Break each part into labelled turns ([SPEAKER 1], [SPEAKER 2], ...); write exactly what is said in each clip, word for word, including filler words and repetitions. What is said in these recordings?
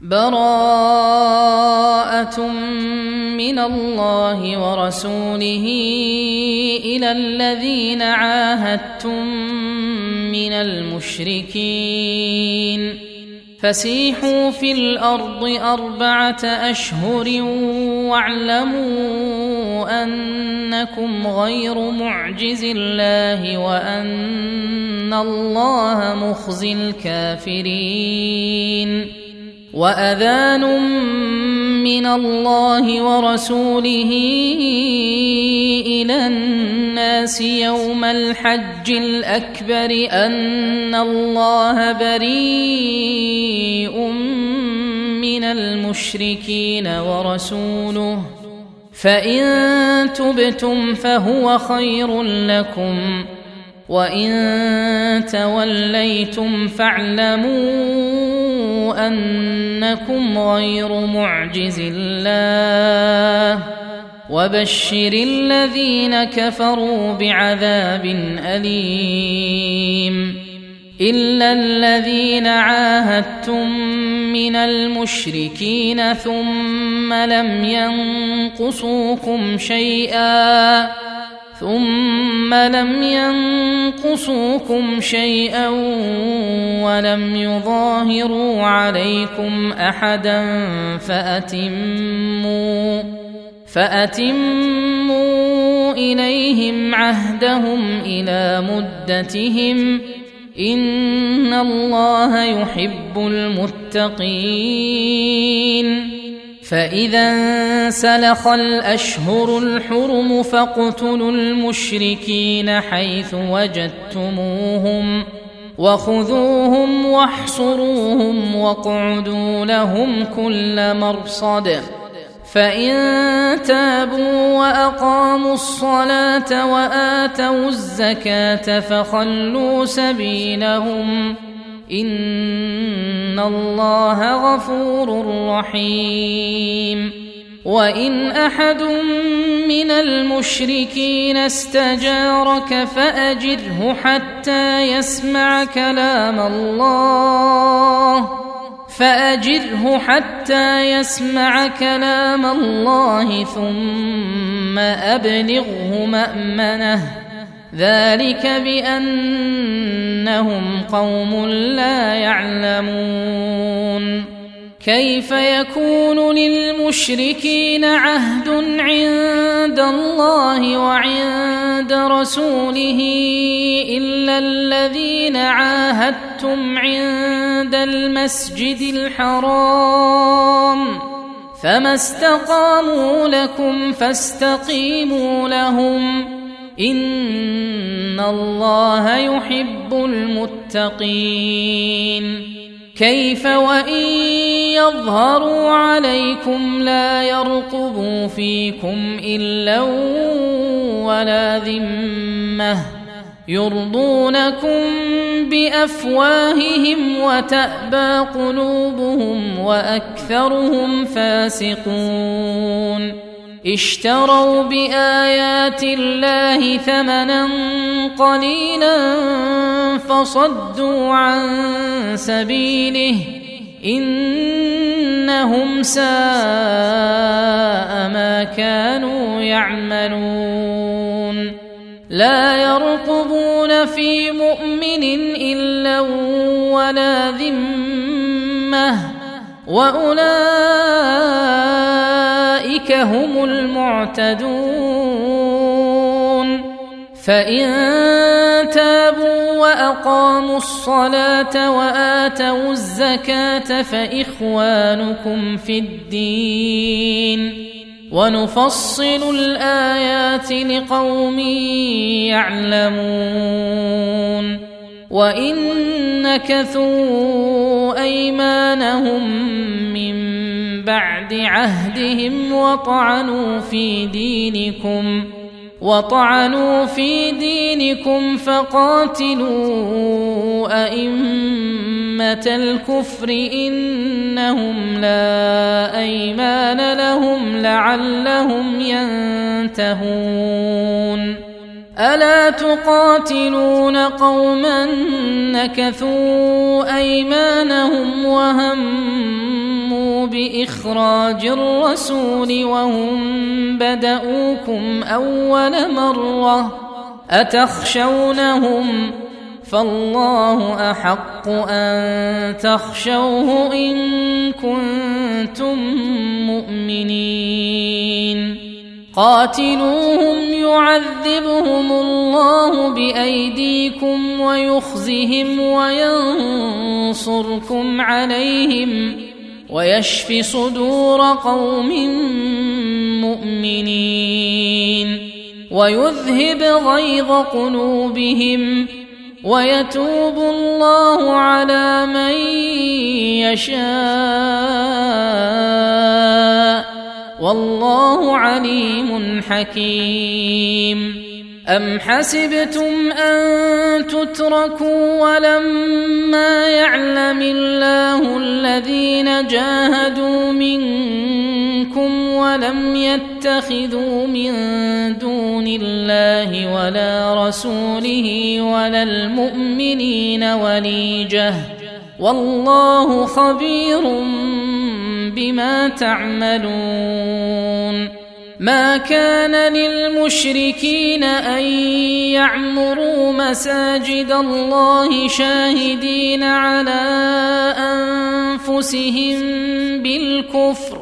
[SPEAKER 1] براءة من الله ورسوله إلى الذين عاهدتم من المشركين فسيحوا في الأرض أربعة أشهر واعلموا أنكم غير معجز الله وأن الله مخزي الكافرين وأذان من الله ورسوله إلى الناس يوم الحج الأكبر أن الله بريء من المشركين ورسوله فإن تبتم فهو خير لكم وإن توليتم فاعلموا أنكم غير معجز الله وبشر الذين كفروا بعذاب أليم إلا الذين عاهدتم من المشركين ثم لم ينقصوكم شيئا ثم لم ينقصوكم شيئا ولم يظاهروا عليكم أحدا فأتموا فأتموا إليهم عهدهم إلى مدتهم إن الله يحب المتقين فإذا انسلخ الأشهر الحرم فاقتلوا المشركين حيث وجدتموهم وخذوهم واحصروهم واقعدوا لهم كل مرصد فإن تابوا وأقاموا الصلاة وآتوا الزكاة فخلوا سبيلهم إن الله غفور رحيم وإن أحد من المشركين استجارك فأجره حتى يسمع كلام الله فأجره حتى يسمع كلام الله ثم أبلغه مأمنه ذلك بأنهم قوم لا يعلمون كيف يكون للمشركين عهد عند الله وعند رسوله إلا الذين عاهدتم عند المسجد الحرام فما استقاموا لكم فاستقيموا لهم إن الله يحب المتقين كيف وإن يظهروا عليكم لا يرقبوا فيكم إلا ولا ذمة يرضونكم بأفواههم وتأبى قلوبهم وأكثرهم فاسقون اشتروا بآيات الله ثمنا قليلا فصدوا عن سبيله إنهم ساء ما كانوا يعملون لا يرقبون في مؤمن إلا ولا ذمة وأولئك هم المعتدون فإن تابوا وأقاموا الصلاة وآتوا الزكاة فإخوانكم في الدين ونفصل الآيات لقوم يعلمون وإن نكثوا أيمانهم من بعد عهدهم وطعنوا في دينكم وطعنوا في دينكم فقاتلوا أئمة الكفر إنهم لا أيمان لهم لعلهم ينتهون ألا تقاتلون قوما نكثوا أيمانهم وهموا بإخراج الرسول وهم بدؤوكم أول مرة أتخشونهم فالله أحق أن تخشوه إن كنتم مؤمنين قاتلوهم يعذبهم الله بأيديكم ويخزهم وينصركم عليهم ويشف صدور قوم مؤمنين ويذهب غيظ قلوبهم ويتوب الله على من يشاء والله عليم حكيم أم حسبتم أن تتركوا ولما يعلم الله الذين جاهدوا منكم ولم يتخذوا من دون الله ولا رسوله ولا المؤمنين وليجة والله خبير بما تعملون ما كان للمشركين أن يعمروا مساجد الله شاهدين على أنفسهم بالكفر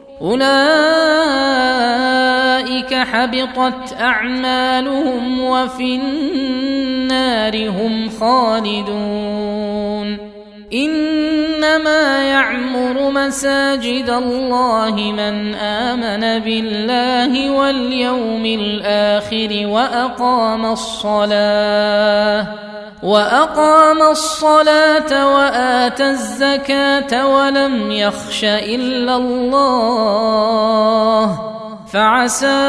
[SPEAKER 1] أولئك حبطت أعمالهم وفي النار هم خالدون إنما يعمر مساجد الله من آمن بالله واليوم الآخر وأقام الصلاة وأقام الصلاة وآتى الزكاة ولم يخش إلا الله فعسى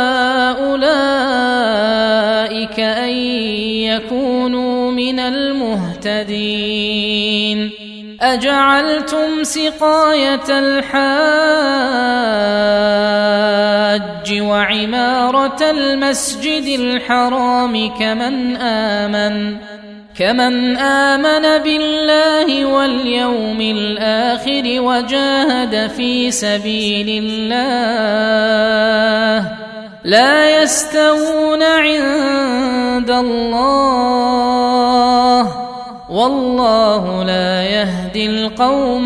[SPEAKER 1] أولئك أن يكونوا من المهتدين أجعلتم سقاية الحاج وعمارة المسجد الحرام كمن آمن كمن آمن بالله واليوم الآخر وجاهد في سبيل الله لا يستوون عند الله والله لا يهدي القوم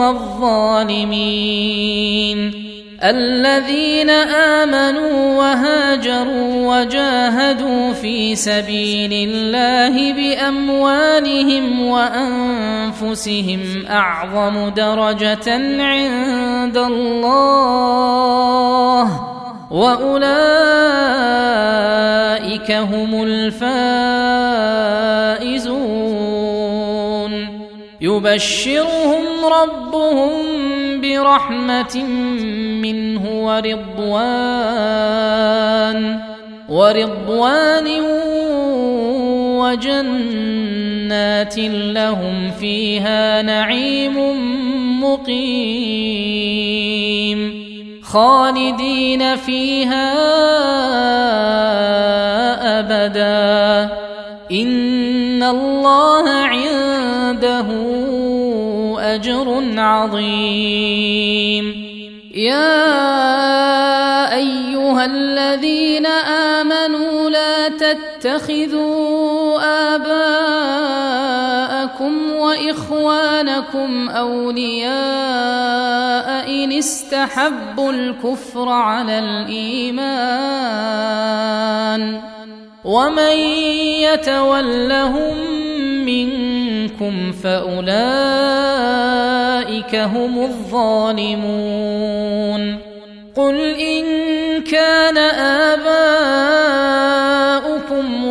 [SPEAKER 1] الظالمين الذين آمنوا وهاجروا وجاهدوا في سبيل الله بأموالهم وأنفسهم أعظم درجة عند الله وأولئك هم الفائزون يبشرهم ربهم برحمة منه ورضوان ورضوان وجنات لهم فيها نعيم مقيم خالدين فيها أبدا إن الله عنده أجر عظيم يا أيها الذين آمنوا لا تتخذوا آباءكم وإخوانكم أولياء إن استحبوا الكفر على الإيمان ومن يتولهم منكم فأولئك هم الظالمون قل إن كان آباؤكم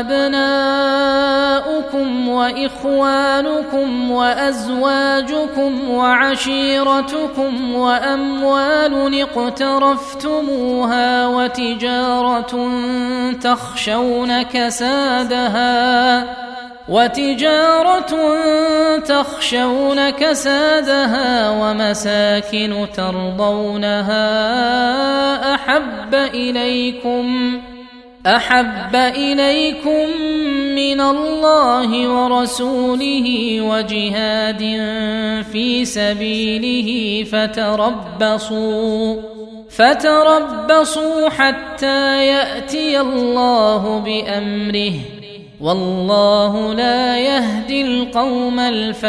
[SPEAKER 1] وأبناؤكم وإخوانكم وأزواجكم وعشيرتكم وأموال اقترفتموها وتجارة تخشون كسادها وتجارة تخشون كسادها ومساكن ترضونها أحب إليكم أحب إليكم من الله ورسوله وجهاد في سبيله فتربصوا فتربصوا حتى يأتي الله بأمره والله لا يهدي القوم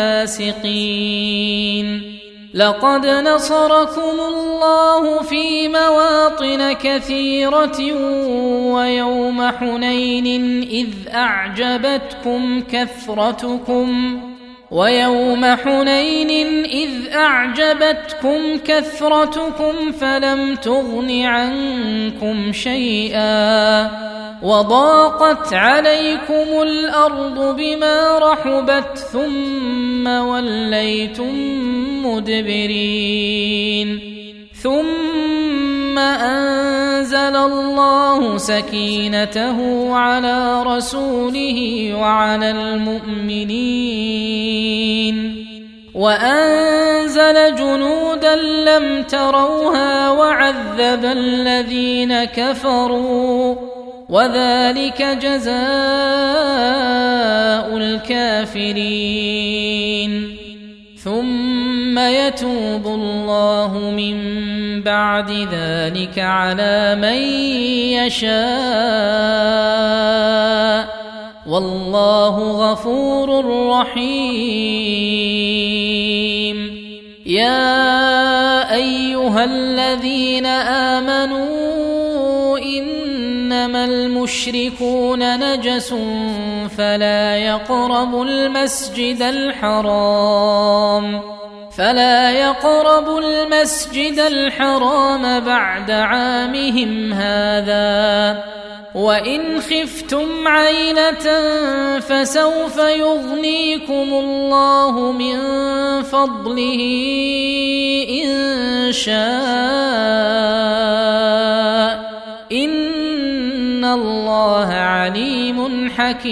[SPEAKER 1] الفاسقين. لقد نصركم الله في مواطن كثيرة ويوم حنين إذ أعجبتكم كثرتكم ويوم حنين إذ أعجبتكم كثرتكم فلم تغن عنكم شيئا وضاقت عليكم الأرض بما رحبت ثم وليتم مدبرين ثم أنزل الله سكينته على رسوله وعلى المؤمنين وأنزل جنودا لم تروها وعذب الذين كفروا وذلك جزاء الكافرين. ثم يتوب الله من بعد ذلك على من يشاء والله غفور رحيم. يا أيها الذين آمنوا إنما المشركون نجس فلا يقربوا المسجد الحرام فلا يقربوا المسجد الحرام بعد عامهم هذا وإن خفتم عيلة فسوف يغنيكم الله من فضله إن شاء إن الله عليم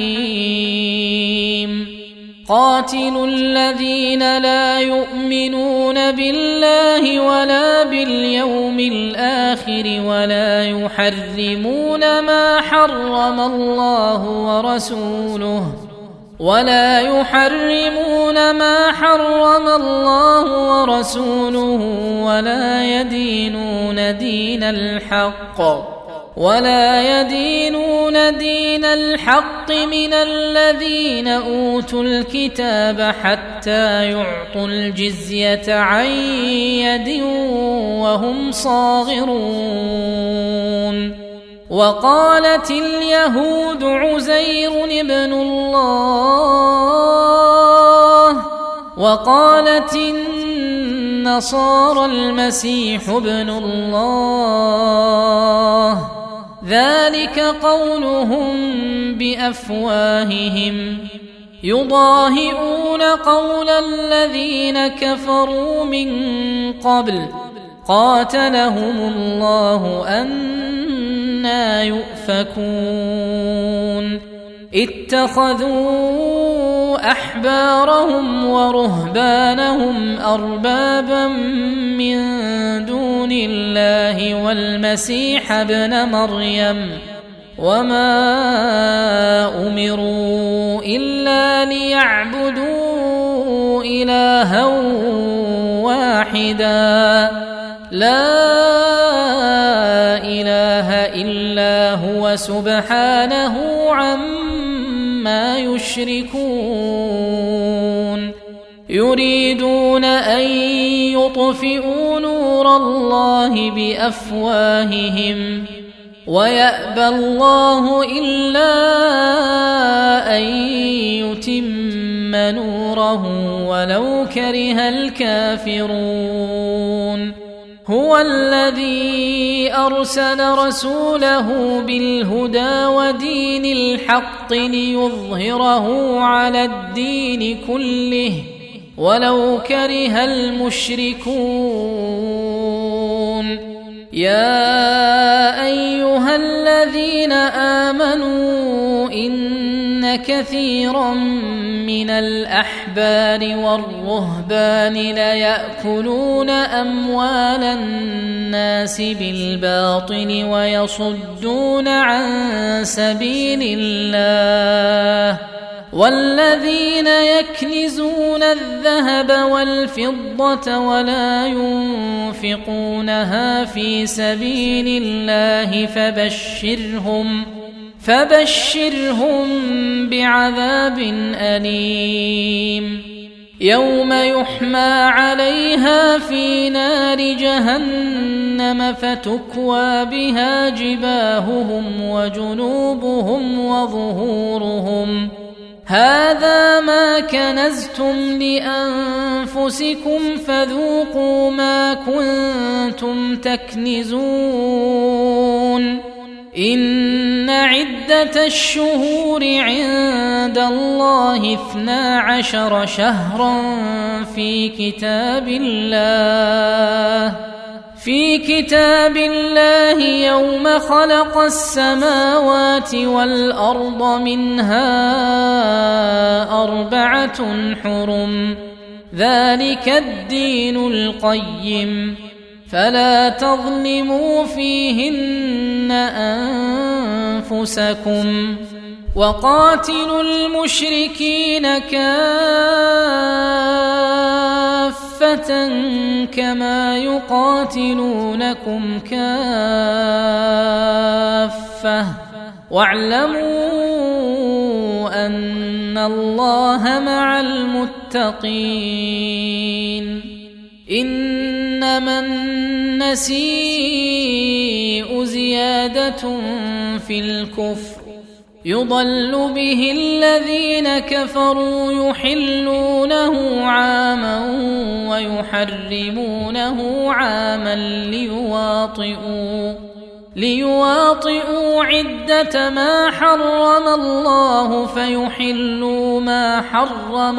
[SPEAKER 1] حكيم. قاتلوا الذين لا يؤمنون بالله ولا باليوم الآخر ولا يحرمون ما حرم الله ورسوله ولا يحرمون ما حرم الله ورسوله ولا يدينون دين الحق ولا يدينون دين الحق من الذين أوتوا الكتاب حتى يعطوا الجزية عن يد وهم صاغرون. وقالت اليهود عزير ابن الله وقالت النصارى المسيح ابن الله ذلك قولهم بأفواههم يضاهئون قول الذين كفروا من قبل قاتلهم الله أنى يؤفكون. اتخذوا أحبارهم ورهبانهم أربابا من دون الله والمسيح ابن مريم وما أمروا إلا ليعبدوا إلها واحدا لا إله إلا هو سبحانه عما يشركون. يريدون أن يطفئوا نور الله بأفواههم ويأبى الله إلا أن يتم نوره ولو كره الكافرون. هو الذي أرسل رسوله بالهدى ودين الحق ليظهره على الدين كله ولو كره المشركون. يا أيها الذين آمنوا إن كثيرا من الأحبار والرهبان ليأكلون أموال الناس بالباطل ويصدون عن سبيل الله والذين يكنزون الذهب والفضة ولا ينفقونها في سبيل الله فبشرهم فبشرهم بعذاب أليم يوم يحمى عليها في نار جهنم فتكوى بها جباههم وجنوبهم وظهورهم هذا ما كنزتم لأنفسكم فذوقوا ما كنتم تكنزون إن عدة الشهور عند الله اثنا عشر شهرا في كتاب الله في كتاب الله يوم خلق السماوات والأرض منها أربعة حرم ذلك الدين القيم فلا تظلموا فيهن أنفسكم وقاتلوا المشركين كافة كما يقاتلونكم كافة واعلموا أن الله مع المتقين إنما النسيء زيادة في الكفر يضل به الذين كفروا يحلونه عاما ويحرمونه عاما ليواطئوا ليواطئوا عدة ما حرم الله فيحلوا ما حرم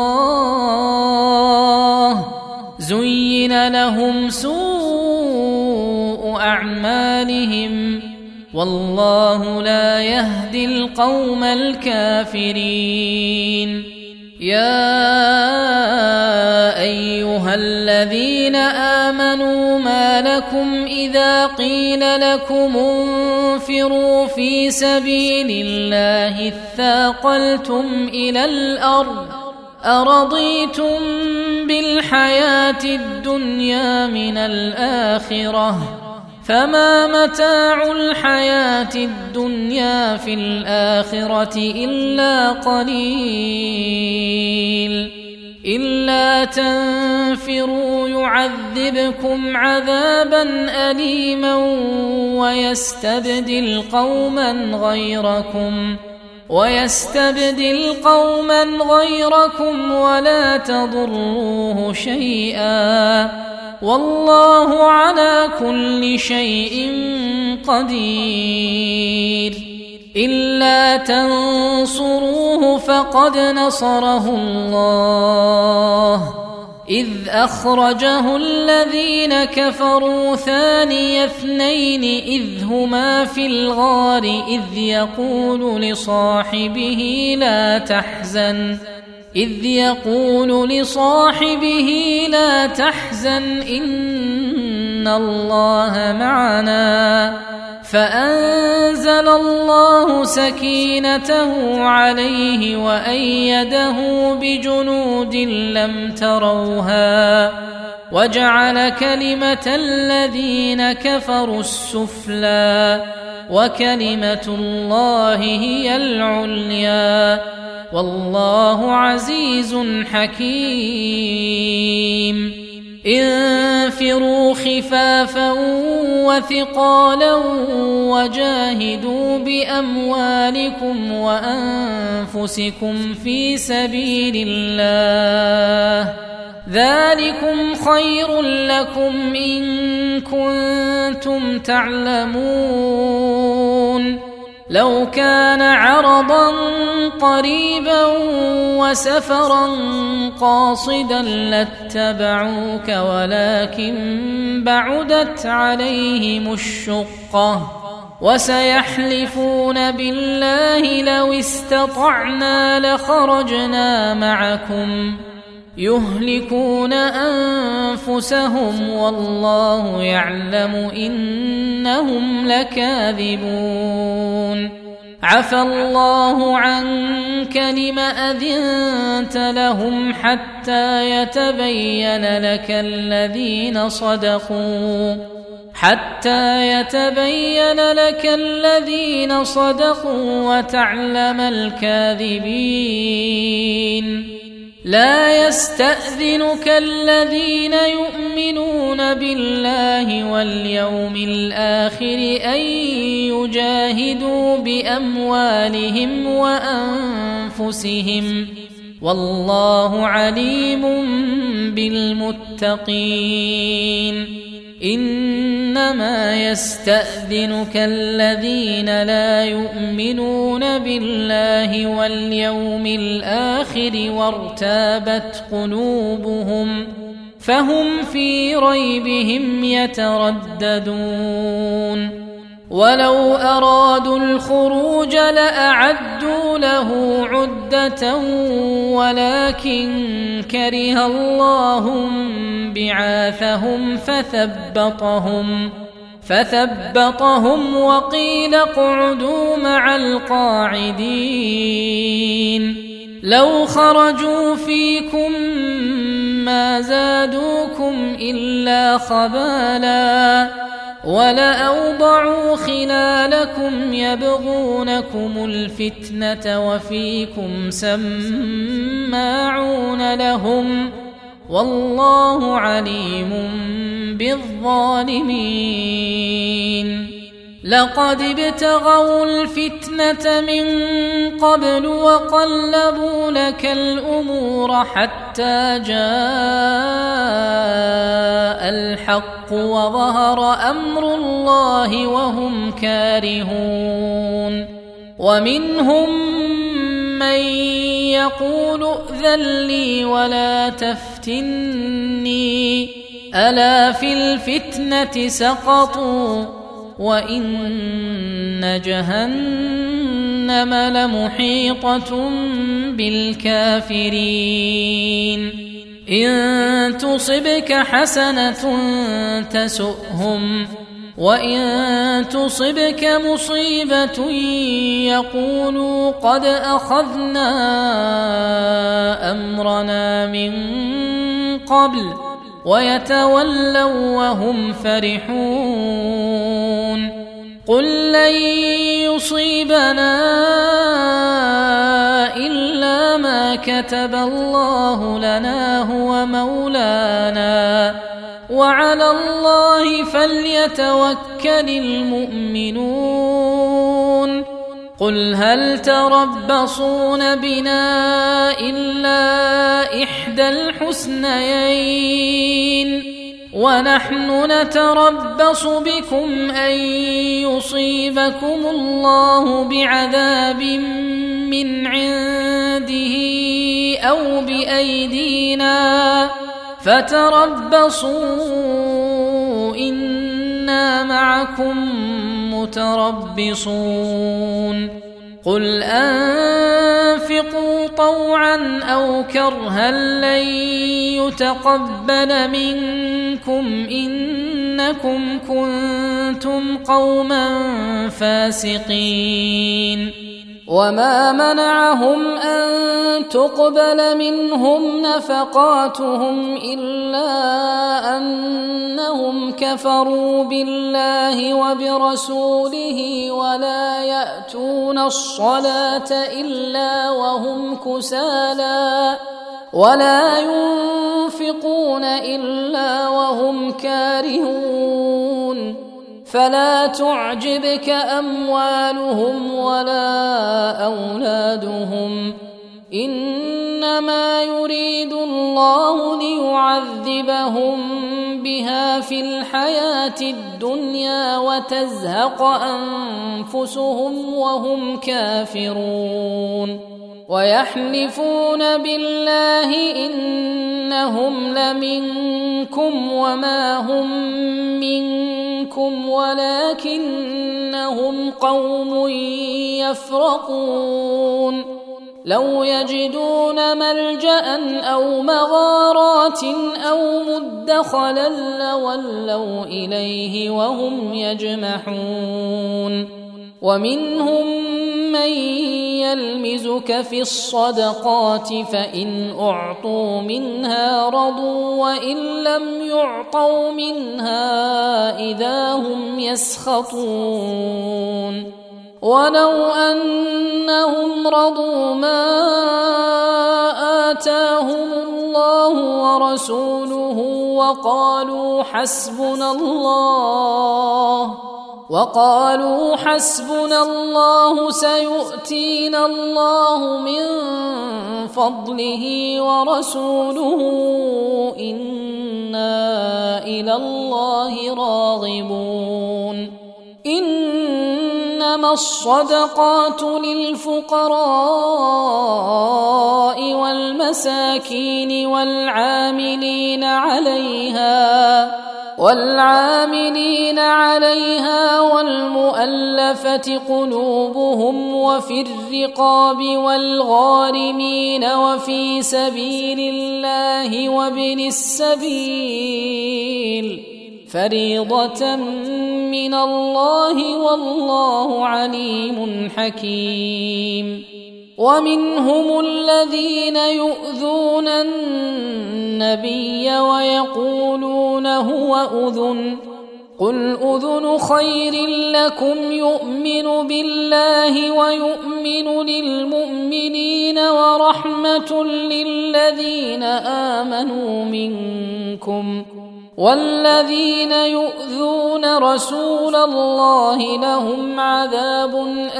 [SPEAKER 1] الله زين لهم سوء أعمالهم والله لا يهدي القوم الكافرين يا أيها الذين آمنوا ما لكم إذا قيل لكم انفروا في سبيل الله اثاقلتم إلى الأرض أرضيتم بالحياة الدنيا من الآخرة فما متاع الحياة الدنيا في الآخرة إلا قليل إلا تنفروا يعذبكم عذابا أليما ويستبدل قوما غيركم ويستبدل قوما غيركم ولا تضروه شيئا والله على كل شيء قدير إلا تنصروه فقد نصره الله إذ أخرجه الذين كفروا ثاني اثنين إذ هما في الغار إذ يقول لصاحبه لا تحزن إذ يقول لصاحبه لا تحزن إن الله معنا فأنزل الله سكينته عليه وأيده بجنود لم تروها وجعل كلمة الذين كفروا السفلى وكلمة الله هي العليا والله عزيز حكيم انفروا خفافا وثقالا وجاهدوا بأموالكم وأنفسكم في سبيل الله ذلكم خير لكم إن كنتم تعلمون لو كان عرضا قريبا وسفرا قاصدا لاتبعوك ولكن بعدت عليهم الشقة وسيحلفون بالله لو استطعنا لخرجنا معكم يهلكون أنفسهم والله يعلم إنهم لكاذبون عفى الله عنك لم أذنت لهم حتى يتبين لك الذين صدقوا حتى يتبين لك الذين صدقوا وتعلم الكاذبين لا يستأذنك الذين يؤمنون بالله واليوم الآخر أن يجاهدوا بأموالهم وأنفسهم والله عليم بالمتقين إنما يستأذنك الذين لا يؤمنون بالله واليوم الآخر وارتابت قلوبهم فهم في ريبهم يترددون ولو أرادوا الخروج لأعدوا له عدة ولكن كره الله بعاثهم فثبطهم فثبطهم وقيل اقعدوا مع القاعدين لو خرجوا فيكم ما زادوكم إلا خبالا ولأوضعوا خلالكم يبغونكم الفتنة وفيكم سماعون لهم والله عليم بالظالمين لقد ابتغوا الفتنة من قبل وقلبوا لك الأمور حتى جاء الحق وظهر أمر الله وهم كارهون ومنهم من يقول ائذن لي ولا تفتني ألا في الفتنة سقطوا وإن جهنم لمحيطة بالكافرين إن تصبك حسنة تسؤهم وإن تصبك مصيبة يقولوا قد أخذنا أمرنا من قبل ويتولوا وهم فرحون قل لن يصيبنا إلا ما كتب الله لنا هو مولانا وعلى الله فليتوكل المؤمنون قل هل تربصون بنا إلا إحدى الحسنيين ونحن نتربص بكم أن يصيبكم الله بعذاب من عنده أو بأيدينا فتربصوا إنا معكم متربصون قل أنفقوا طوعا أو كرها لن يتقبل منكم إنكم كنتم قوما فاسقين وما منعهم أن تقبل منهم نفقاتهم إلا أنهم كفروا بالله وبرسوله ولا يأتون الصلاة إلا وهم كسالى ولا ينفقون إلا وهم كارهون فلا تعجبك أموالهم ولا أولادهم إنما يريد الله ليعذبهم بها في الحياة الدنيا وتزهق أنفسهم وهم كافرون ويحلفون بالله إنهم لمنكم وما هم منكم منكم ولكنهم قوم يفرقون لو يجدون ملجأ أو مغارات أو مدخلا لولوا إليه وهم يجمحون ومنهم من يلمزك في الصدقات فإن أعطوا منها رضوا وإن لم يعطوا منها إذا هم يسخطون ولو أنهم رضوا ما آتاهم الله ورسوله وقالوا حسبنا الله وقالوا حسبنا الله سيؤتينا الله من فضله ورسوله إنا إلى الله راغبون إنما الصدقات للفقراء والمساكين والعاملين عليها والعاملين عليها والمؤلفة قلوبهم وفي الرقاب والغارمين وفي سبيل الله وابن السبيل فريضة من الله والله عليم حكيم ومنهم الذين يؤذون النبي ويقولون هو أذن قل أذن خير لكم يؤمن بالله ويؤمن للمؤمنين ورحمة للذين آمنوا منكم والذين يؤذون رسول الله لهم عذاب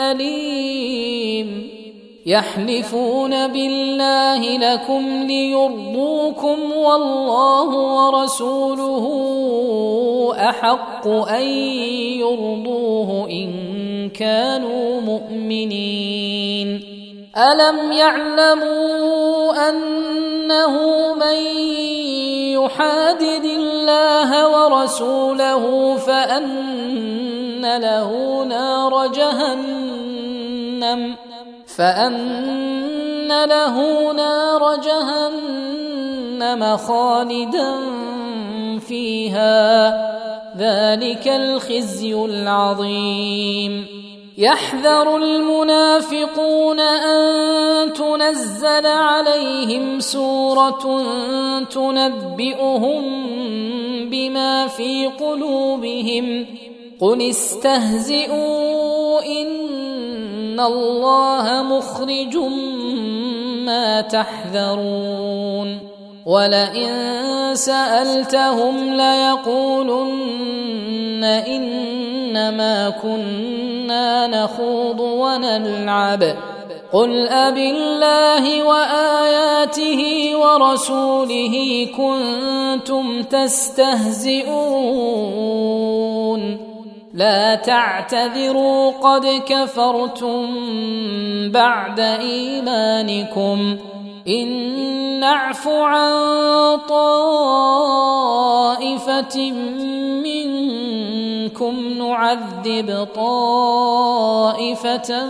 [SPEAKER 1] أليم يحلفون بالله لكم ليرضوكم والله ورسوله أحق أن يرضوه إن كانوا مؤمنين ألم يعلموا أنه من يحادد الله ورسوله فأن له نار جهنم فأن له نار جهنم خالدا فيها ذلك الخزي العظيم يحذر المنافقون أن تنزل عليهم سورة تنبئهم بما في قلوبهم قل استهزئوا إن الله مخرج ما تحذرون ولئن سألتهم ليقولن إنما كنا نخوض ونلعب قل أبالله وآياته ورسوله كنتم تستهزئون لا تعتذروا قد كفرتم بعد إيمانكم إن نعف عن طائفة منكم نعذب طائفة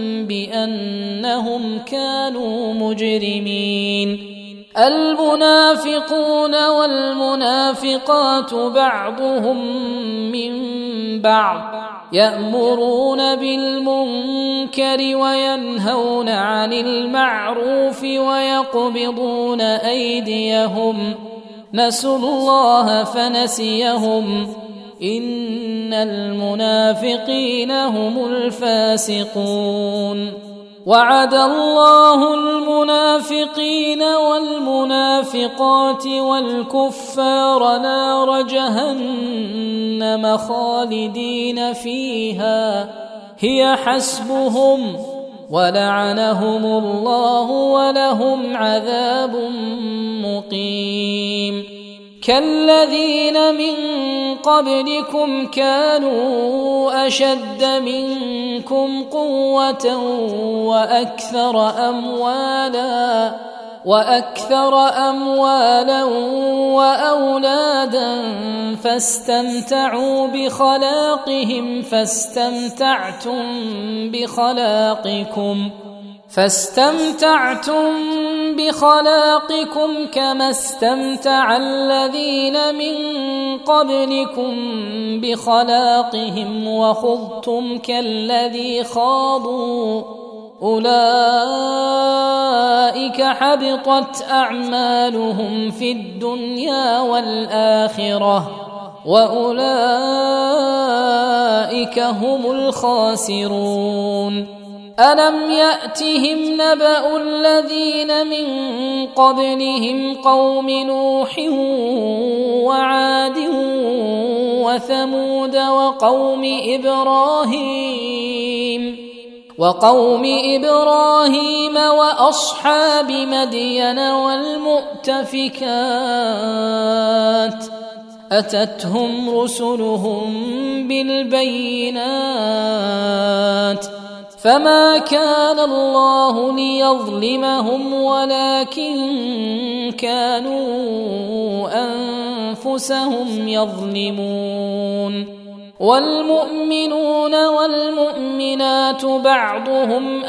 [SPEAKER 1] بأنهم كانوا مجرمين المنافقون والمنافقات بعضهم من بعض يأمرون بالمنكر وينهون عن المعروف ويقبضون أيديهم نسوا الله فنسيهم إن المنافقين هم الفاسقون وعد الله المنافقين والمنافقات والكفار نار جهنم خالدين فيها هي حسبهم ولعنهم الله ولهم عذاب مقيم كالذين من قبلكم كانوا أشد منكم قوة وأكثر أموالا وأكثر أموالا وأولادا فاستمتعوا بخلاقهم فاستمتعتم بخلاقكم فاستمتعتم بخلاقكم كما استمتع الذين من قبلكم بخلاقهم وخضتم كالذي خاضوا أولئك حبطت أعمالهم في الدنيا والآخرة وأولئك هم الخاسرون. ألم يأتهم نبأ الذين من قبلهم قوم نوح وعاد وثمود وقوم إبراهيم وقوم إبراهيم وأصحاب مدين والمؤتفكات أتتهم رسلهم بالبينات فما كان الله ليظلمهم ولكن كانوا أنفسهم يظلمون. والمؤمنون والمؤمنات بعضهم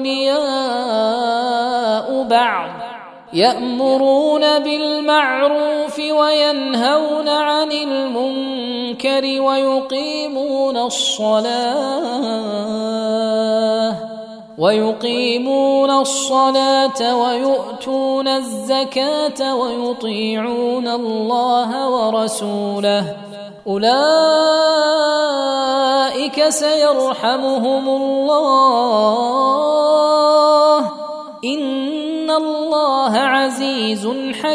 [SPEAKER 1] أولياء بعض يأمرون بالمعروف وينهون عن المنكر ويقيمون الصلاة ويقيمون الصلاة ويؤتون الزكاة ويطيعون الله ورسوله أولئك سيرحمهم الله إن الله عزيز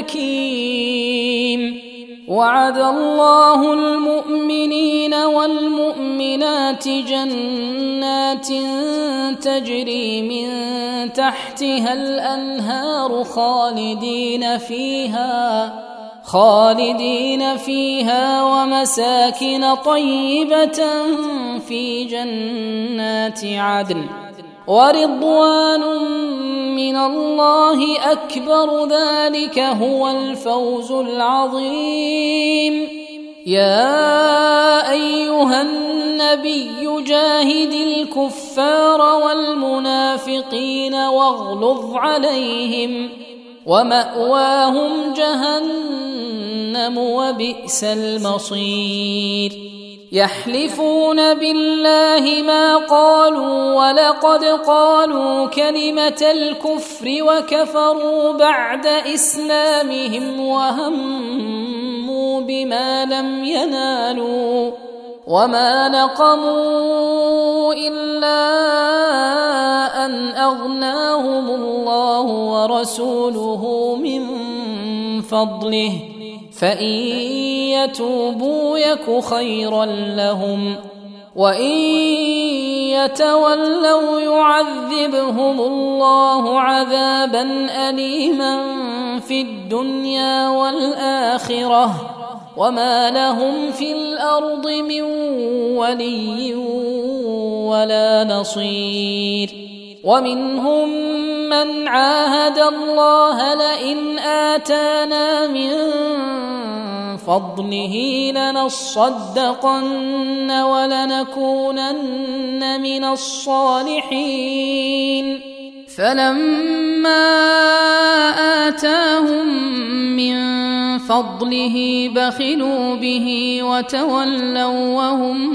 [SPEAKER 1] حكيم. وعد الله المؤمنين والمؤمنات جنات تجري من تحتها الأنهار خالدين فيها خالدين فيها ومساكن طيبة في جنات عدن ورضوان من الله أكبر ذلك هو الفوز العظيم. يا أيها النبي جاهد الكفار والمنافقين واغلظ عليهم ومأواهم جهنم وبئس المصير. يحلفون بالله ما قالوا ولقد قالوا كلمة الكفر وكفروا بعد إسلامهم وهموا بما لم ينالوا وما نقموا إلا أن أغناهم الله ورسوله من فضله فإن يتوبوا يك خيرا لهم وإن يتولوا يعذبهم الله عذابا أليما في الدنيا والآخرة وما لهم في الأرض من ولي ولا نصير. ومنهم من عاهد الله لئن آتانا من فضله لنصدقن ولنكونن من الصالحين فلما آتاهم من فضله بخلوا به وتولوا وهم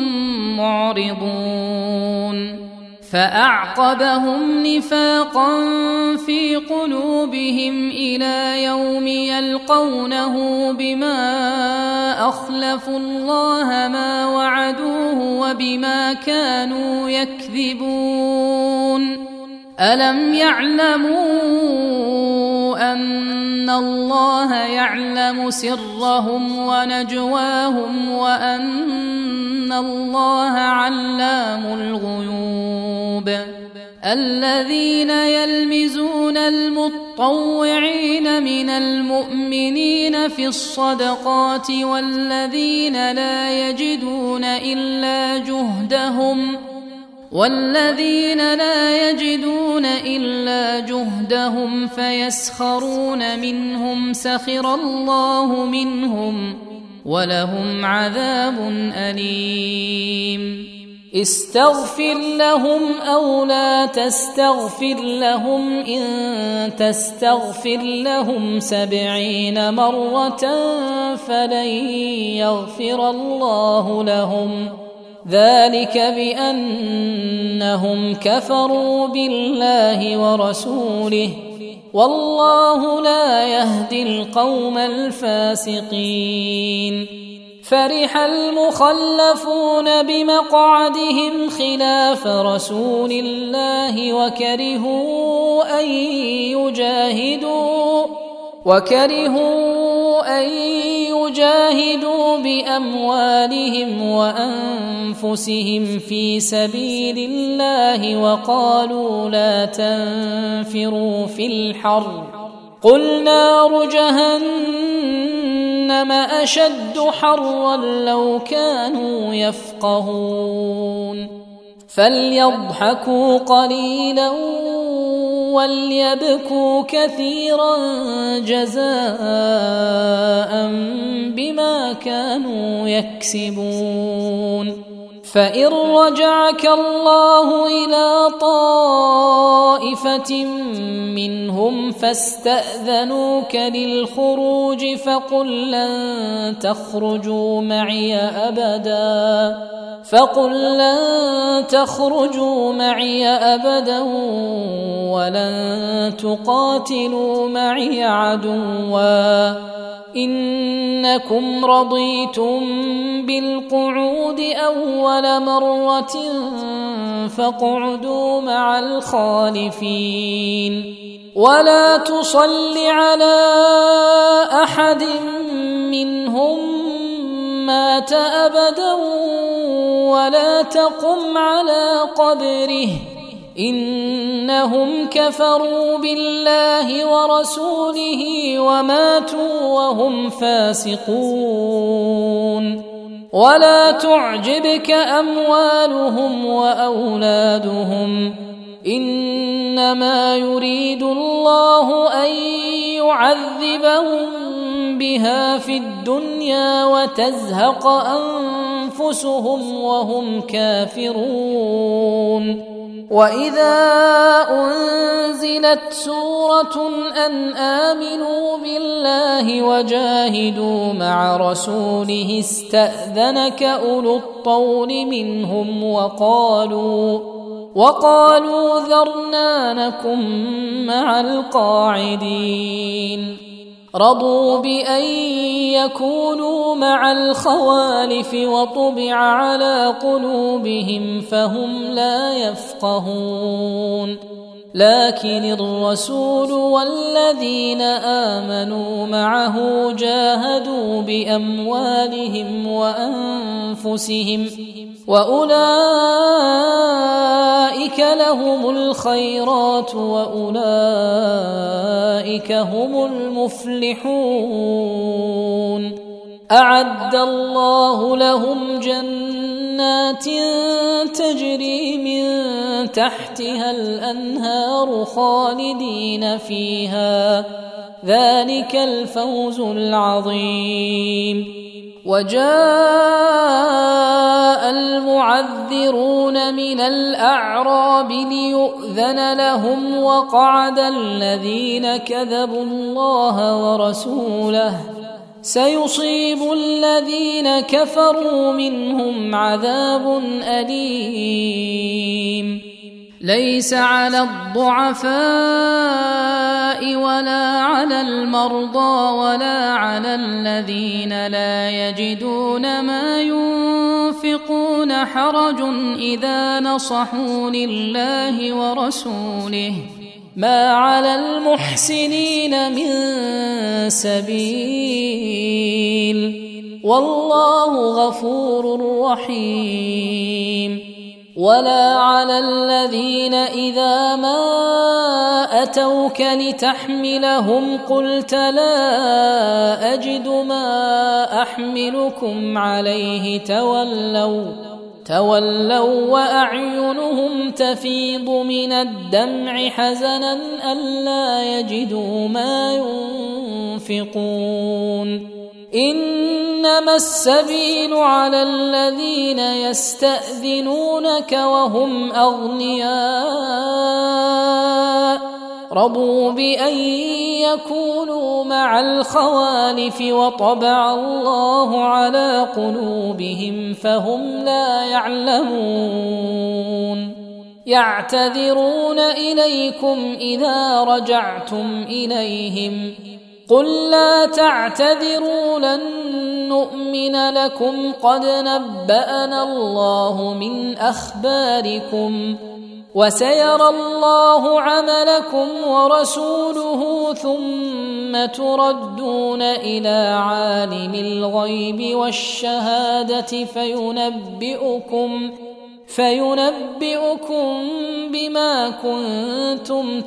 [SPEAKER 1] معرضون فأعقبهم نفاقا في قلوبهم إلى يوم يلقونه بما أخلفوا الله ما وعدوه وبما كانوا يكذبون. ألم يعلموا أن الله يعلم سرهم ونجواهم وأن الله علام الغيوب. الذين يلمزون المطوعين من المؤمنين في الصدقات والذين لا يجدون إلا جهدهم والذين لا يجدون إلا جهدهم فيسخرون منهم سخر الله منهم ولهم عذاب أليم استغفر لهم أو لا تستغفر لهم إن تستغفر لهم سبعين مرة فلن يغفر الله لهم ذلك بأنهم كفروا بالله ورسوله والله لا يهدي القوم الفاسقين فرح المخلفون بمقعدهم خلاف رسول الله وكرهوا أن يجاهدوا وكرهوا أن يجاهدوا بأموالهم وأنفسهم في سبيل الله وقالوا لا تنفروا في الحر قل نار جهنم أشد حرا لو كانوا يفقهون فليضحكوا قليلا وليبكوا كثيرا جزاء بما كانوا يكسبون فإن رجعك الله إلى طائفة منهم فاستأذنوك للخروج فقل لن تخرجوا معي أبدا فقل لن تخرجوا معي أبدا ولن تقاتلوا معي عدوا إنكم رضيتم بالقعود أول مرة فاقعدوا مع الخالفين ولا تصل على أحد منهم مات أبدا ولا تقم على قبره إنهم كفروا بالله ورسوله وماتوا وهم فاسقون ولا تعجبك أموالهم وأولادهم إنما يريد الله أن يعذبهم بها في الدنيا وتزهق أنفسهم وهم كافرون وإذا أنزلت سورة أن آمنوا بالله وجاهدوا مع رسوله استأذنك أولو الطول منهم وقالوا وقالوا ذرنا نكن مع القاعدين رضوا بأن يكونوا مع الخوالف وطبع على قلوبهم فهم لا يفقهون لكن الرسول والذين آمنوا معه جاهدوا بأموالهم وأنفسهم وأولئك لهم الخيرات وأولئك هم المفلحون أعد الله لهم جنات تجري من تحتها الأنهار خالدين فيها ذلك الفوز العظيم وجاء المعذرون من الأعراب ليؤذن لهم وقعد الذين كذبوا الله ورسوله سيصيب الذين كفروا منهم عذاب أليم ليس على الضعفاء ولا على المرضى ولا على الذين لا يجدون ما ينفقون حرج إذا نصحوا لله ورسوله ما على المحسنين من سبيل والله غفور رحيم ولا على الذين إذا ما أتوك لتحملهم قلت لا أجد ما أحملكم عليه تولوا تولوا وأعينهم تفيض من الدمع حزنا ألا يجدوا ما ينفقون إنما السبيل على الذين يستأذنونك وهم أغنياء رضوا بأن يكونوا مع الخوالف وطبع الله على قلوبهم فهم لا يعلمون يعتذرون إليكم إذا رجعتم إليهم قل لا تعتذروا لن نؤمن لكم قد نبأنا الله من أخباركم وسيرى الله عملكم ورسوله ثم تردون إلى عالم الغيب والشهادة فينبئكم فينبئكم بما كنتم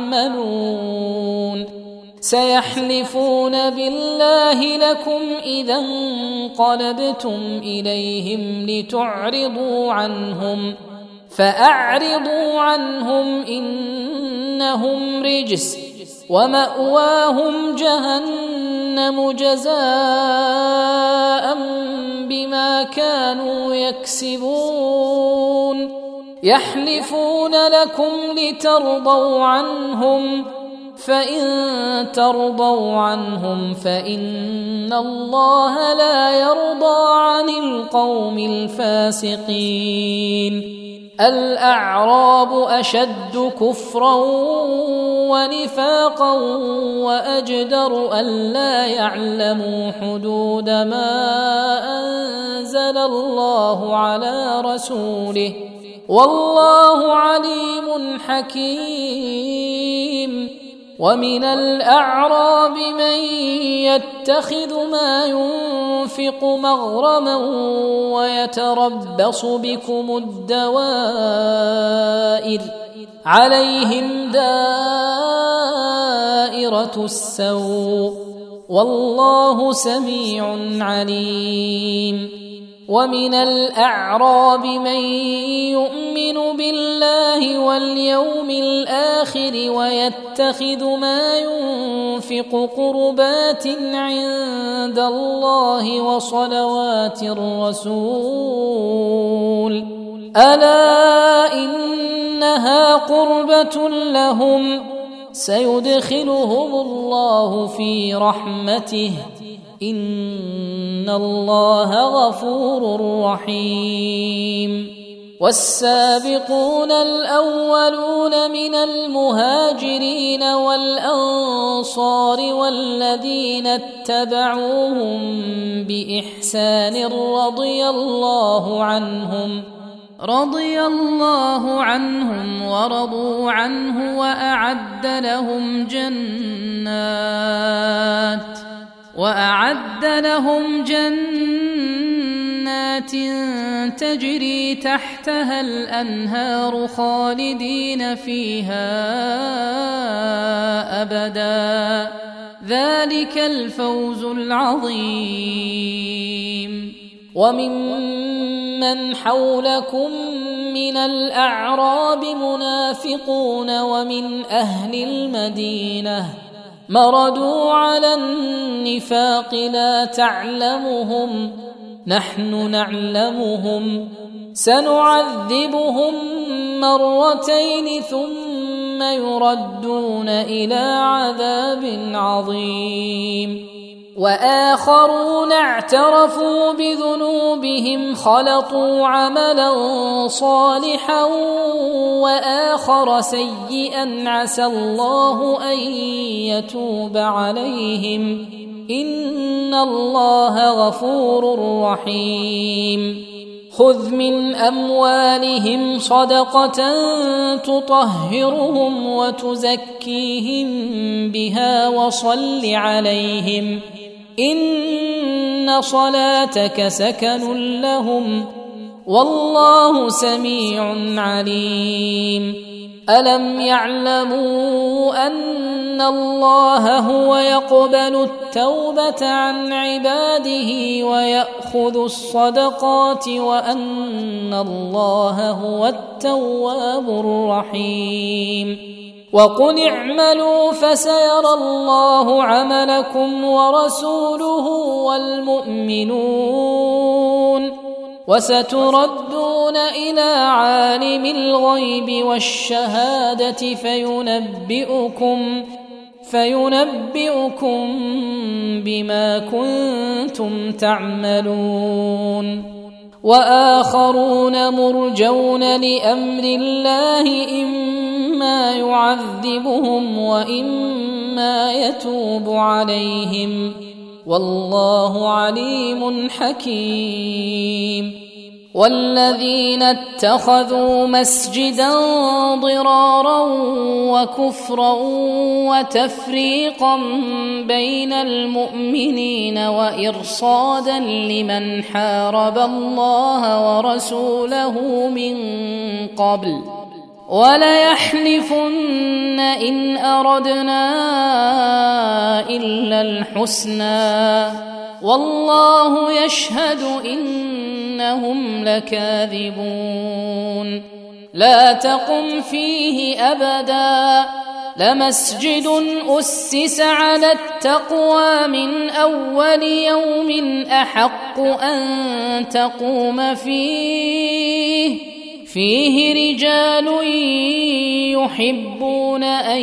[SPEAKER 1] تعملون سيحلفون بالله لكم إذا انقلبتم إليهم لتعرضوا عنهم فأعرضوا عنهم إنهم رجس ومأواهم جهنم جزاء بما كانوا يكسبون يحلفون لكم لترضوا عنهم فإن ترضوا عنهم فإن الله لا يرضى عن القوم الفاسقين الأعراب أشد كفرا ونفاقا وأجدر ألا يعلموا حدود ما أنزل الله على رسوله والله عليم حكيم ومن الأعراب من يتخذ ما ينفق مغرما ويتربص بكم الدوائر عليهم دائرة السوء والله سميع عليم ومن الأعراب من يؤمن بالله واليوم الآخر ويتخذ ما ينفق قربات عند الله وصلوات الرسول ألا إنها قربة لهم سيدخلهم الله في رحمته إن الله غفور رحيم والسابقون الأولون من المهاجرين والأنصار والذين اتبعوهم بإحسان رضي الله عنهم رضي الله عنهم ورضوا عنه وأعد لهم جنات وأعد لهم جنات تجري تحتها الأنهار خالدين فيها أبدا ذلك الفوز العظيم وممن حولكم من الأعراب منافقون ومن أهل المدينة مردوا على النفاق لا تعلمهم نحن نعلمهم سنعذبهم مرتين ثم يردون إلى عذاب عظيم وآخرون اعترفوا بذنوبهم خلطوا عملا صالحا وآخر سيئا عسى الله أن يتوب عليهم إن الله غفور رحيم خذ من أموالهم صدقة تطهرهم وتزكيهم بها وصل عليهم إن صلاتك سكن لهم والله سميع عليم ألم يعلموا أن الله هو يقبل التوبة عن عباده ويأخذ الصدقات وأن الله هو التواب الرحيم وقل اعملوا فسيرى الله عملكم ورسوله والمؤمنون وستردون إلى عالم الغيب والشهادة فينبئكم فينبئكم بما كنتم تعملون وآخرون مرجون لأمر الله إما يعذبهم وإما يتوب عليهم والله عليم حكيم والذين اتخذوا مسجدا ضرارا وكفرا وتفريقا بين المؤمنين وإرصادا لمن حارب الله ورسوله من قبل وليحلفن إن أردنا إلا الحسنى والله يشهد إنهم لكاذبون لا تقم فيه أبدا لمسجد أسس على التقوى من أول يوم أحق أن تقوم فيه فيه رجال يحبون أن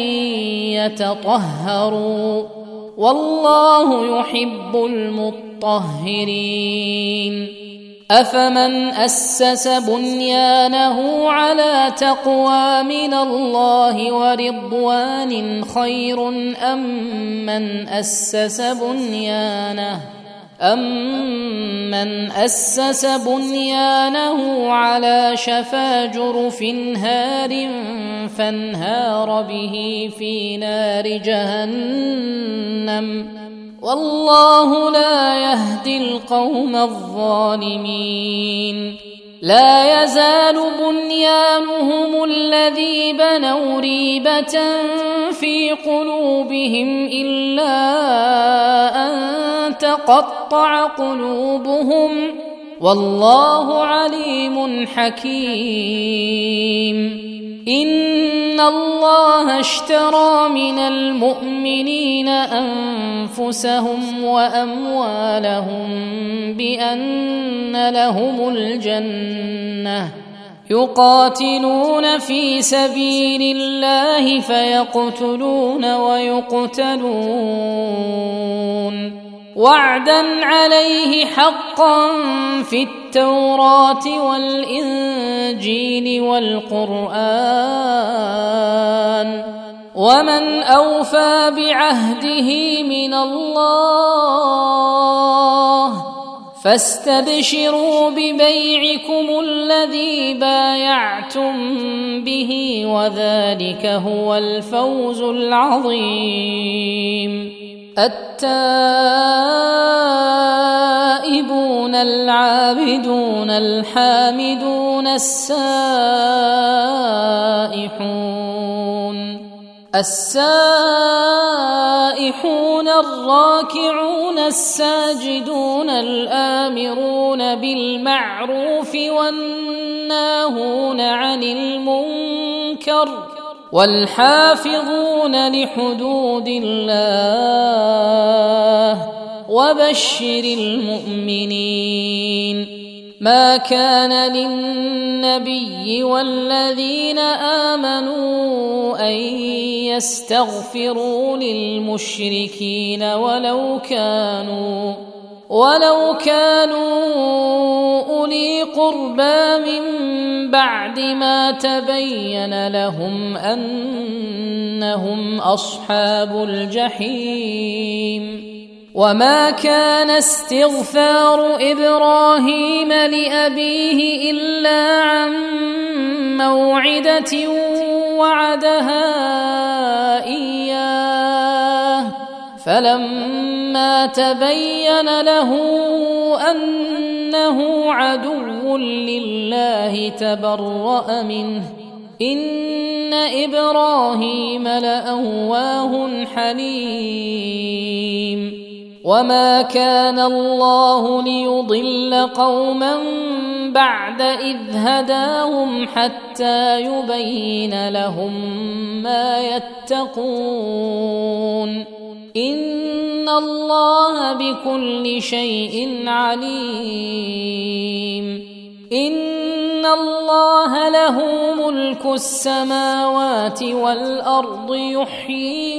[SPEAKER 1] يتطهروا والله يحب المطهرين أفمن أسس بنيانه على تقوى من الله ورضوان خير أم من أسس بنيانه أمن أسس بنيانه على شفا جرف هار فانهار به في نار جهنم والله لا يهدي القوم الظالمين لا يزال بنيانهم الذي بنوا ريبة في قلوبهم إلا أن تقطع قلوبهم والله عليم حكيم إن الله اشترى من المؤمنين أنفسهم وأموالهم بأن لهم الجنة يقاتلون في سبيل الله فيقتلون ويقتلون وعدا عليه حقا في التوراة والإنجيل والقرآن ومن أوفى بعهده من الله فاستبشروا ببيعكم الذي بايعتم به وذلك هو الفوز العظيم التائبون العابدون الحامدون السائحون السائحون الراكعون الساجدون الآمرون بالمعروف والناهون عن المنكر والحافظون لحدود الله وبشر المؤمنين ما كان للنبي والذين آمنوا أن يستغفروا للمشركين ولو كانوا ولو كانوا أولي قربى من بعد ما تبين لهم أنهم أصحاب الجحيم وما كان استغفار إبراهيم لأبيه إلا عن موعدة وعدها إياه فلما تبين له أنه عدو لله تبرأ منه إن إبراهيم لأواه حليم وما كان الله ليضل قوما بعد إذ هداهم حتى يبين لهم ما يتقون إن الله بكل شيء عليم إن الله له ملك السماوات والأرض يحيي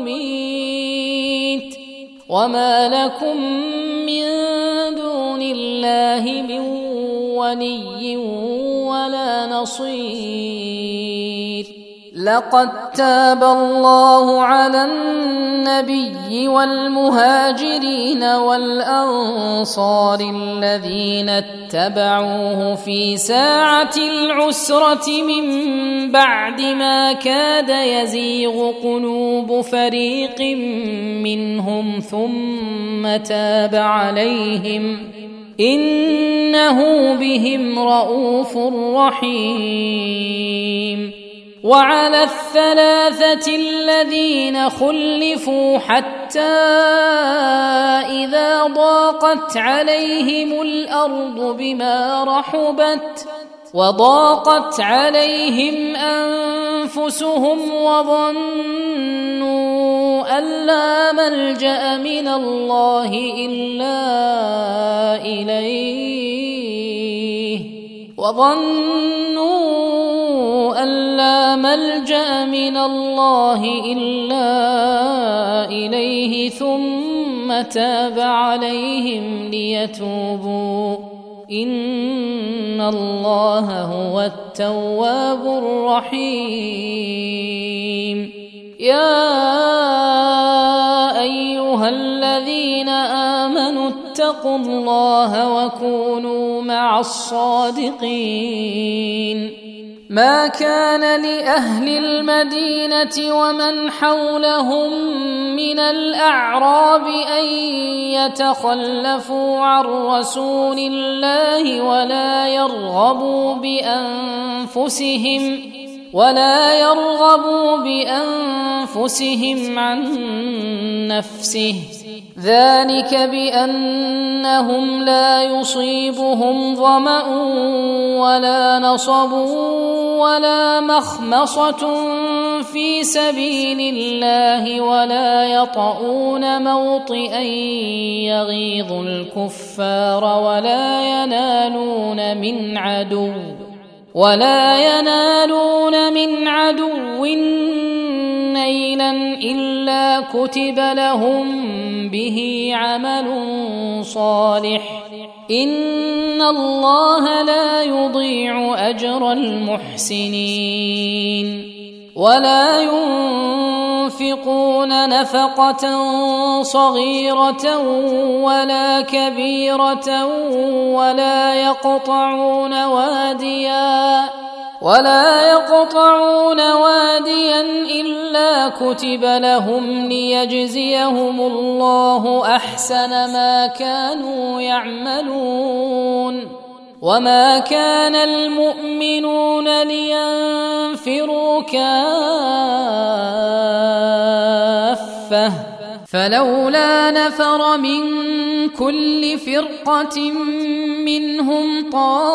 [SPEAKER 1] ويميت وما لكم من دون الله من ولي ولا نصير لقد تاب الله على النبي والمهاجرين والأنصار الذين اتبعوه في ساعة العسرة من بعد ما كاد يزيغ قلوب فريق منهم ثم تاب عليهم إنه بهم رءوف رحيم وعلى الثلاثة الذين خلفوا حتى إذا ضاقت عليهم الأرض بما رحبت وضاقت عليهم أنفسهم وظنوا أن لا ملجأ من الله إلا إليه وظنوا أن لا ملجأ من الله إلا إليه ثم تاب عليهم ليتوبوا إن الله هو التواب الرحيم يا أيها الذين آمنوا اتقوا الله وكونوا مع الصادقين ما كان لأهل المدينة ومن حولهم من الأعراب أن يتخلفوا عن رسول الله ولا يرغبوا بأنفسهم ولا يرغبوا بأنفسهم عن نفسه ذلك بأنهم لا يصيبهم ظمأ ولا نصب ولا مخمصة في سبيل الله ولا يطؤون موطئا يغيظ الكفار ولا ينالون من عدو ولا ينالون من عدو نيلا إلا كتب لهم به عمل صالح إن الله لا يضيع أجر المحسنين ولا ينفقون نفقة صغيرة ولا كبيرة ولا يقطعون واديا ولا يقطعون واديا إلا كتب لهم ليجزيهم الله أحسن ما كانوا يعملون وما كان المؤمنون لينفروا كافة فلولا نفر من كل فرقة منهم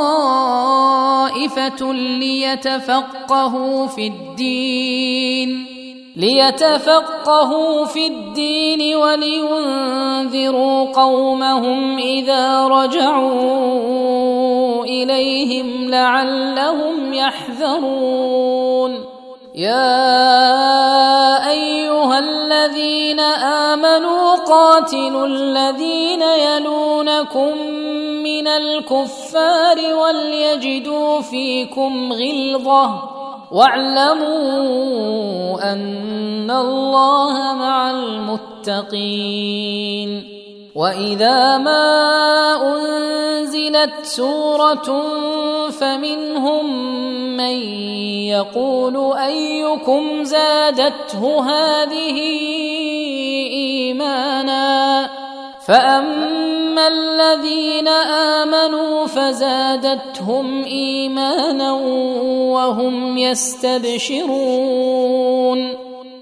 [SPEAKER 1] طائفة ليتفقهوا في الدين ليتفقهوا في الدين ولينذروا قومهم إذا رجعوا إليهم لعلهم يحذرون يا أيها الذين آمنوا قاتلوا الذين يلونكم من الكفار وليجدوا فيكم غلظة واعلموا أن الله مع المتقين وإذا ما أنزلت سورة فمنهم من يقول أيكم زادته هذه إيمانا فأما وأما الذين آمنوا فزادتهم إيمانا وهم يستبشرون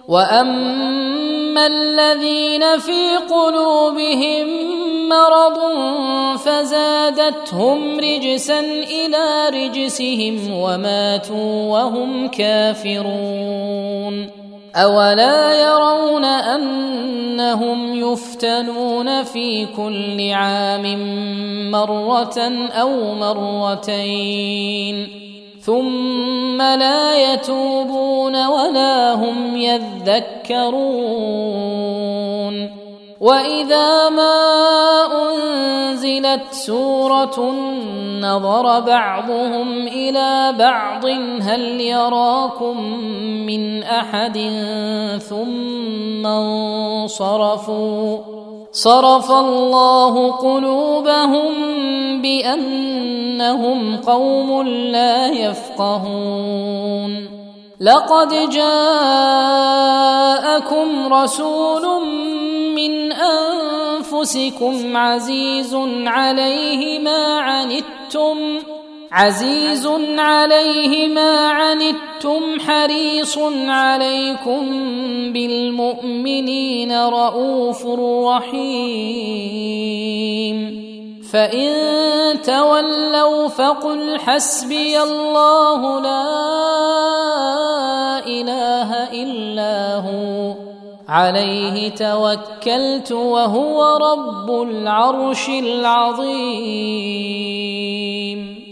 [SPEAKER 1] وأما الذين في قلوبهم مرض فزادتهم رجسا إلى رجسهم وماتوا وهم كافرون أولا يرون أنهم يفتنون في كل عام مرة أو مرتين ثم لا يتوبون ولا هم يذكرون وإذا ما أنزلت سورة نظر بعضهم إلى بعض هل يراكم من أحد ثم انصرفوا صرف الله قلوبهم بأنهم قوم لا يفقهون لقد جاءكم رسول من أنفسكم عزيز عليه ما عنتم عزيز عليه ما عنتم حريص عليكم بالمؤمنين رؤوف رحيم فإن تولوا فقل حسبي الله لا إله إلا هو عليه توكلت وهو رب العرش العظيم.